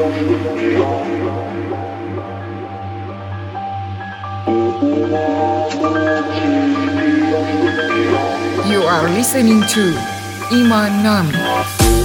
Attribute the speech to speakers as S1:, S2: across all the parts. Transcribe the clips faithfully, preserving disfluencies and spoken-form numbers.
S1: You are listening to Iman Nami.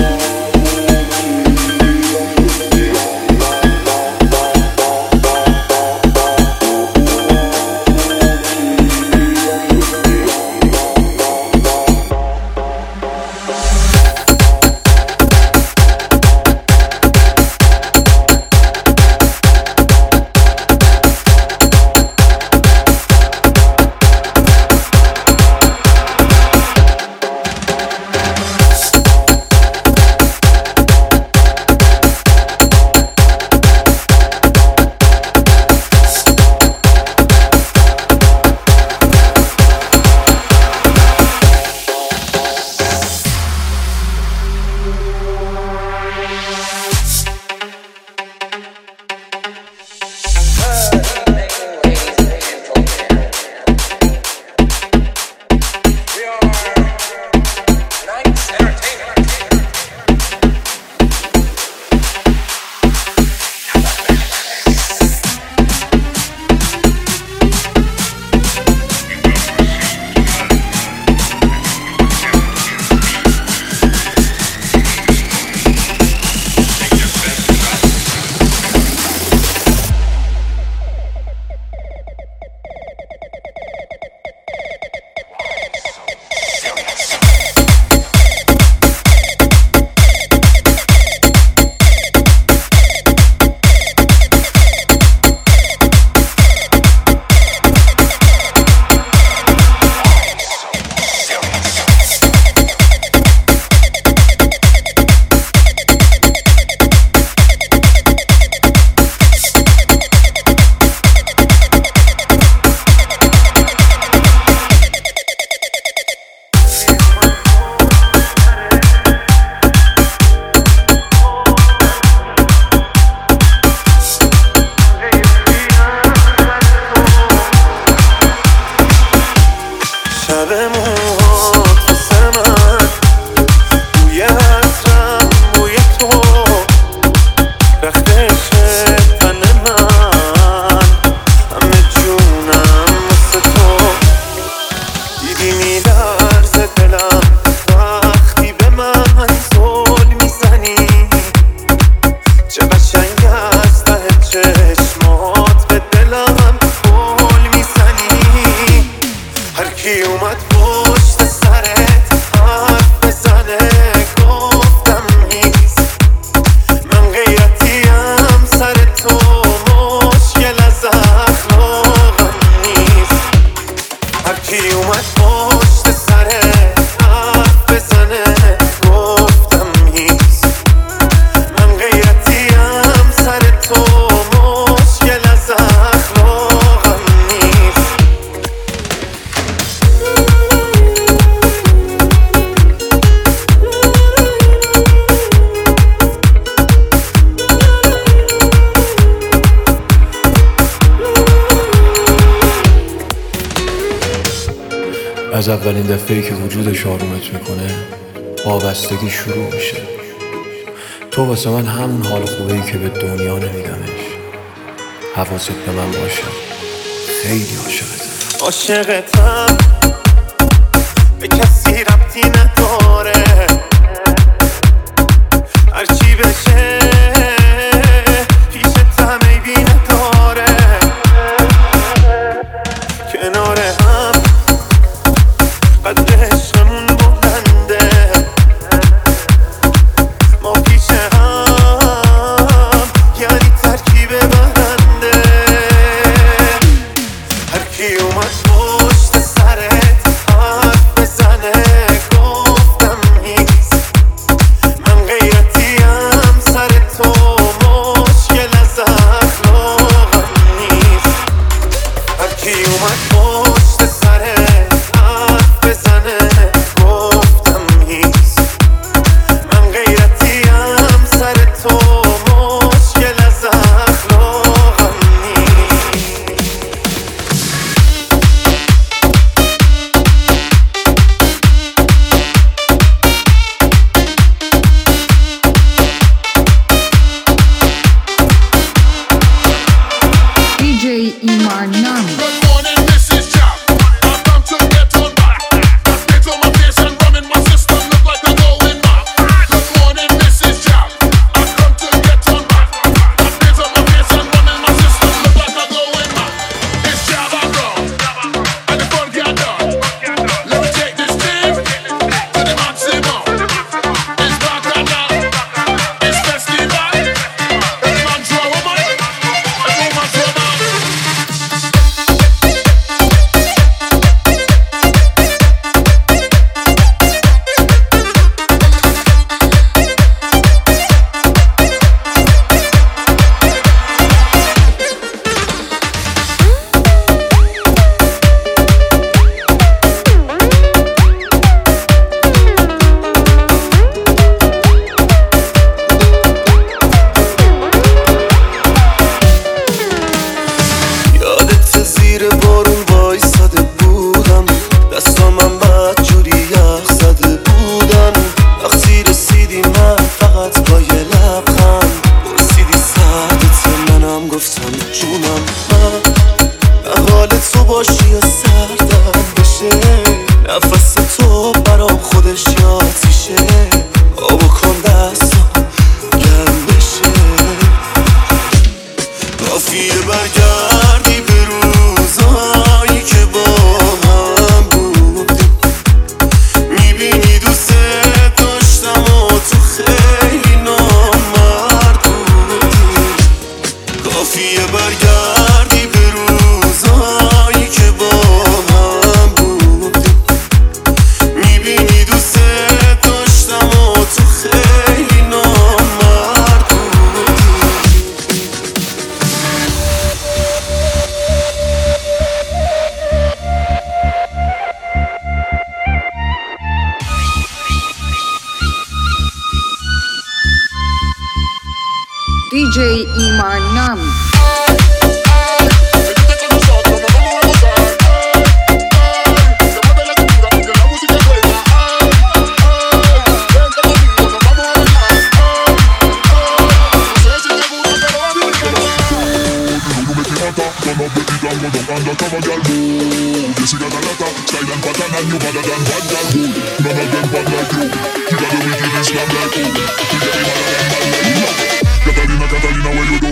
S2: از اولین دفعه‌ای که وجودش آرومت میکنه وابستگی شروع میشه. تو واسه من همون حال خوبه‌ای که به دنیا نمیدمش. حواست به من باشه، خیلی عاشقتم.
S3: عاشقتم به کسی ربطی نداره، هرچی بشه پیشت هم عیبی نداره. کنار هم قدر عشقمون بلنده، ما پیش هم یعنی ترکیب برنده. هرکی اومد پشت سرت حرف بزنه گفتم نیست، من غیرتیم سر
S1: دی جی ایمان نام.
S4: Anda como gal move, you see that a lot of style and pattern and you better than bad gal move. None of them bad like you. You got the wicked Islam like you. You got the mother and bad like you. Catalina, Catalina, what you do?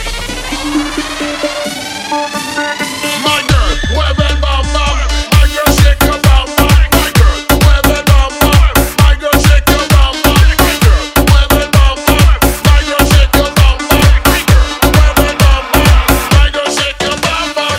S4: My girl, wave and bam bam. My girl, shake your bam bam. My girl, wave and bam bam. My girl, shake your bam bam. My girl, wave and bam bam. My girl, shake your bam bam. My girl, wave and bam bam. My girl, shake your bam bam.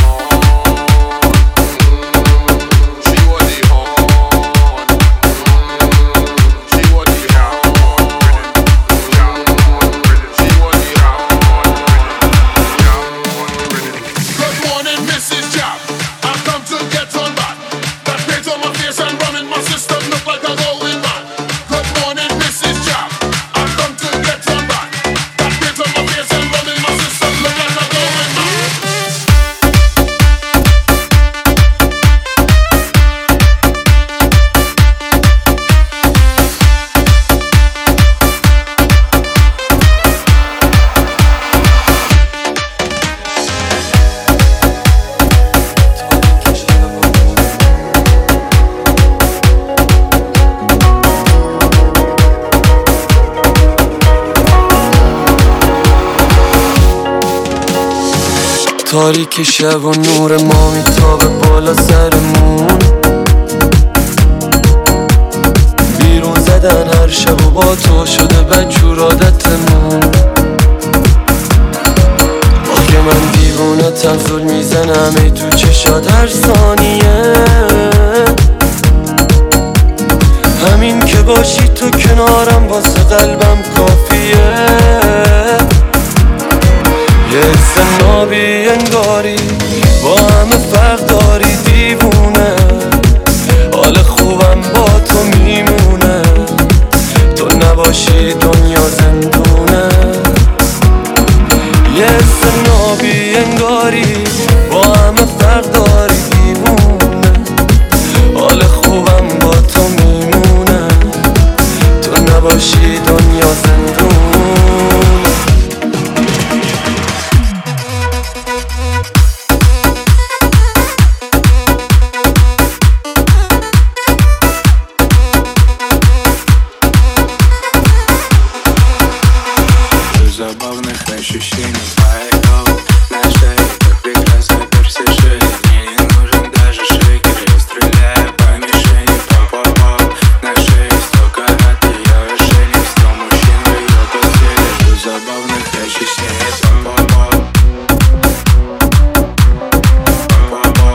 S5: تاریک شب و نور ما میتابه بالا سرمون، بیرون زدن هر شب و با تو شده بچور عادتمون. آخه من دیوونتم زل میزنم ای تو چشات هر ثانیه. همین که باشی تو کنارم واسه قلبم کافیه. یه حس نابی انگاری با همه فرق داری دیوونه. حال خوبم با تو میمونه، تو نباشی دنیا زندونه. یه حس نابی انگاری با همه فرق داری دیوونه. حال خوبم با تو میمونه، تو نباشی دنیا زندونه.
S6: Забавных ощущений твоего на шее, так прекрасно персиши. Мне не нужен даже шейкер, я стреляю по мишени. По-по-по, на шее сто карат, ее ошейник, сто мужчин в ее постели. Жду забавных ощущений. По-по-по, по-по-по,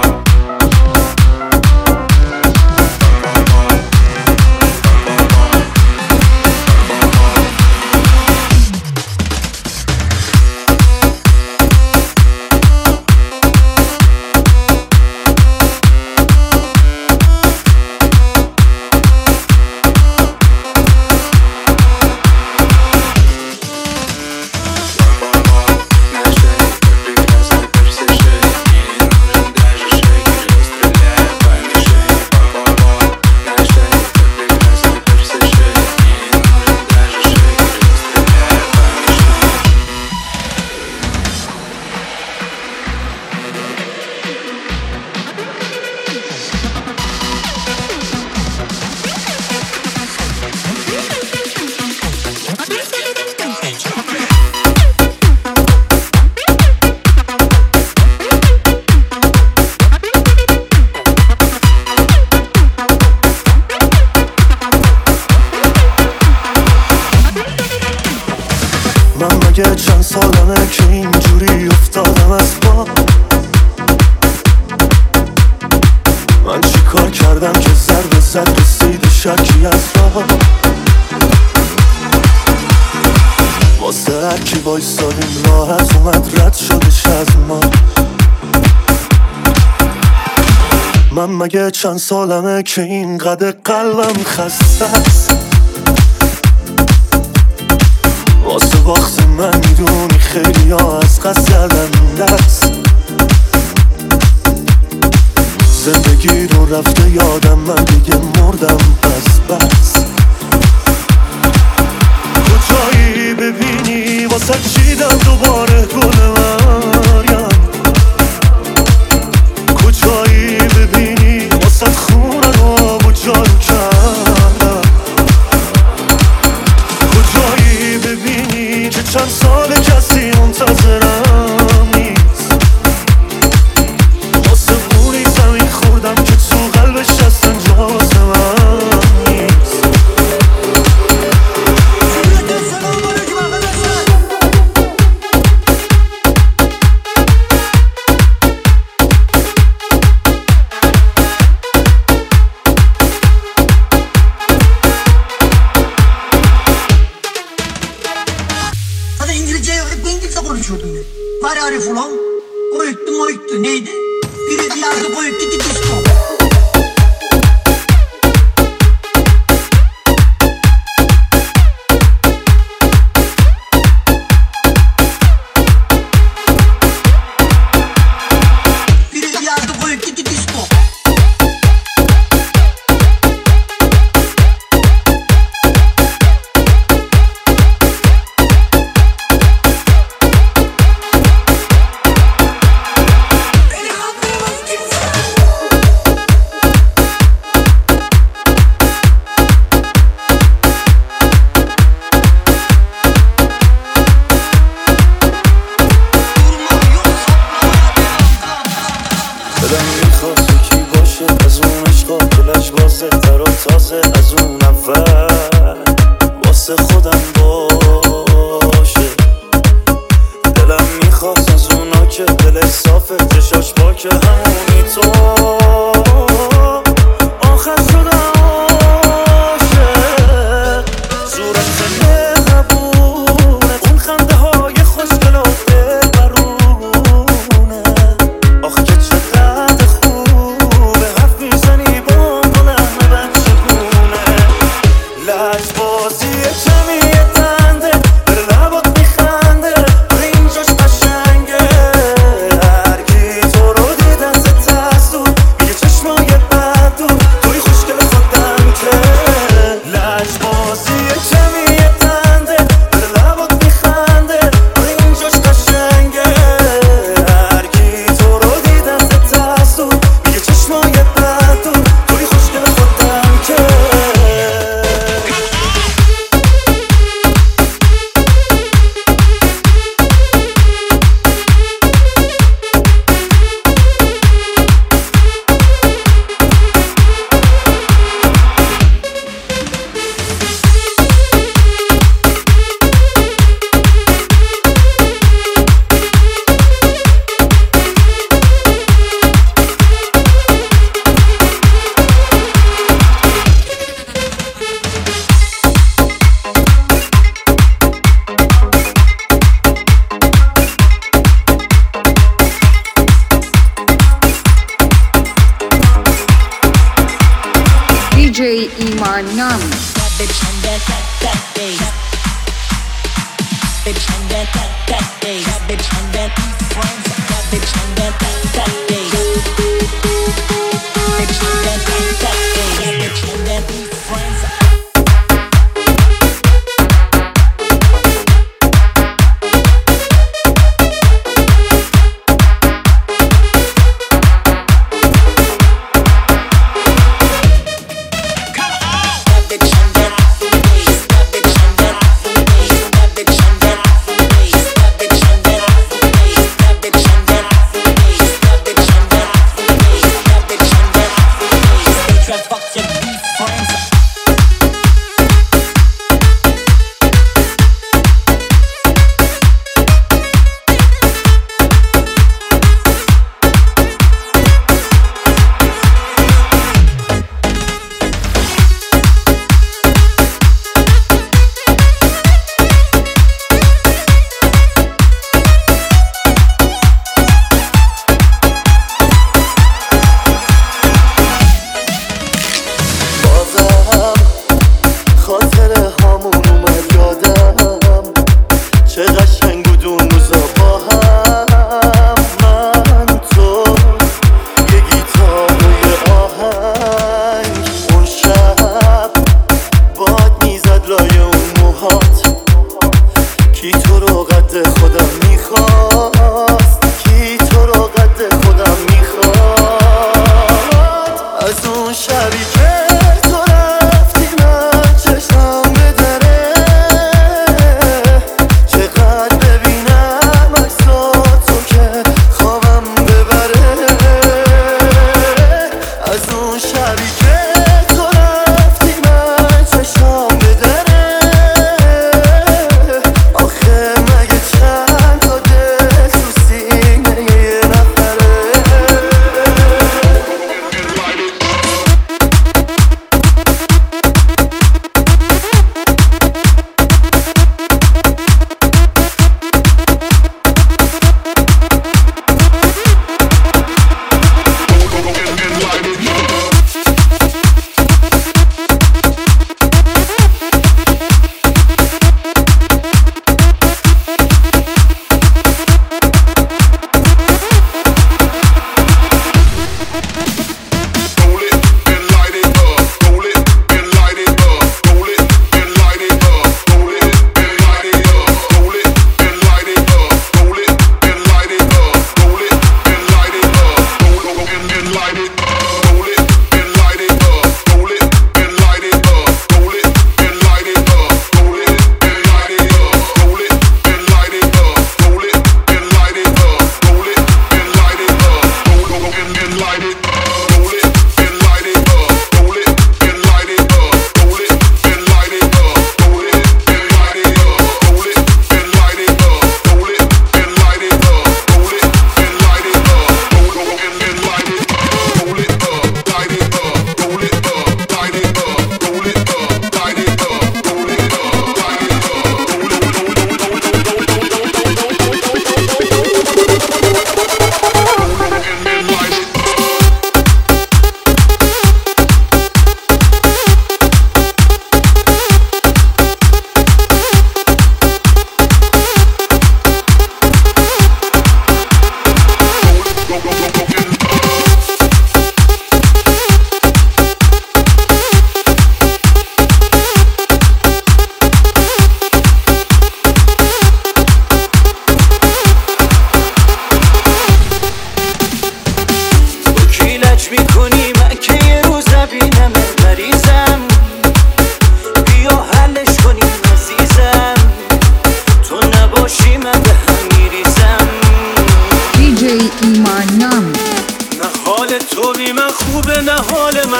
S3: من مگه چند سالمه که اینجوری افتادم از پا؟ من چی کار کردم که ضربه زد رسید شکی از راه؟ واسه هر کی وایسادیم راحت اومد رد شدش از ما. من مگه چند سالمه که اینقدر قلبم خسته است؟ واسه وقت من قصد کردن دست زندگی رو رفته یادم من دیگه مردم بس بس کجایی ببینی واسه چیدم دوباره گل مریم کجایی ببینی واسه خونه رو با جارو کردم کجایی ببینی که چند سال کسی منتظرم نیست واسه اونی زمین خوردم که تو قلبش هستن جاز من نیست
S7: Hadi İngilizce, hep İngilizce konuşuyordum ben. Var ya Arif ulan, oyuttu moyuttu neydi? Biri diyardı boyuttu ki disco. Biri diyardı boyuttu ki disco.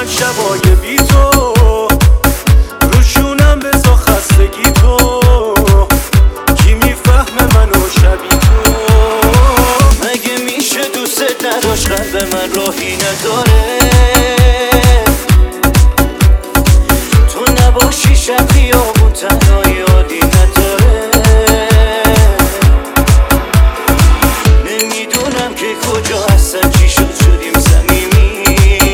S3: من شبای بی تو روشونم بزا خستگی تو کی میفهمه منو شبی تو مگه میشه دوست نداشت قلب من راهی نداره تو نباشی شب خیابون تنهایی عادی نداره نمیدونم که کجا هستن چی شد شدیم صمیمی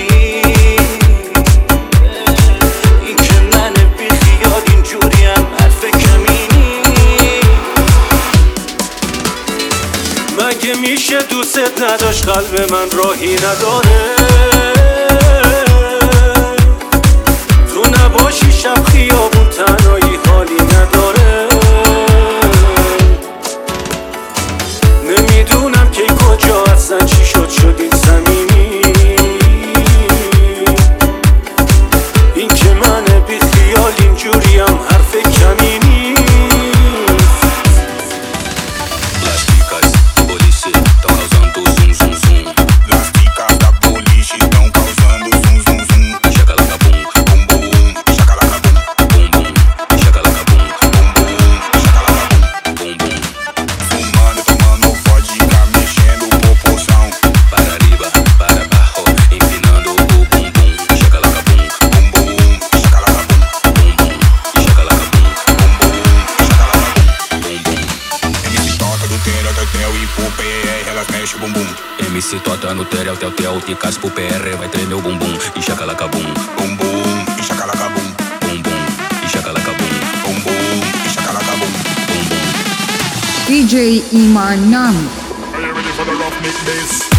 S3: این که من بی خیال اینجوریم حرف کمینی مگه میشه دوست نداشت قلب من راهی نداره تو نباشی شب خیابون تنهایی حالی نداره نمیدونم که کجا هستن چی شد شدیم صمیمی این که من بی خیال اینجوریم حرف کمی نیست
S6: Las chicas do boliche tão causando zum zum zum. Las chicas da boliche tão causando zum zum zum. Chacalaca bum, bum bum, chacalaca bum, bum bum, chacalaca bum, bum bum, chacalaca bum, bum bum. Fumando, fumando vodka, mexendo o popozão. Para arriba, para abajo, empinando o bum bum. Chacalaca bum, bum bum, chacalaca bum, bum bum, chacalaca bum, bum bum, chacalaca bum, bum bum. M C toca do Tel até o Tel e pro P R elas mexem o bumbum. M C toca no Tel até o Tel e cas pro P R vai tremer o bumbum. E chacalaca bum, bum bum, e chacalaca bum, bum bum, e chacalaca bum, bum bum, e chacalaca bum, bum bum.
S1: دی جی ایمان نام.
S4: Are you ready for the rough mix bass?